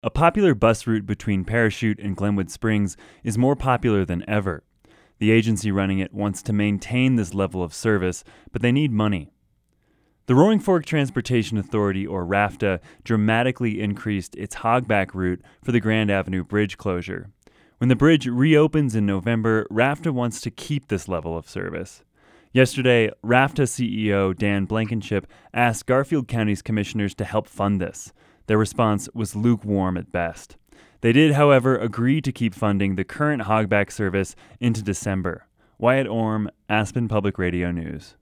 A popular bus route between Parachute and Glenwood Springs is more popular than ever. The agency running it wants to maintain this level of service, but they need money. The Roaring Fork Transportation Authority, or RAFTA, dramatically increased its hogback route for the Grand Avenue Bridge closure. When the bridge reopens in November, RAFTA wants to keep this level of service. Yesterday, RAFTA CEO Dan Blankenship asked Garfield County's commissioners to help fund this. Their response was lukewarm at best. They did, however, agree to keep funding the current hogback service into December. Wyatt Orm, Aspen Public Radio News.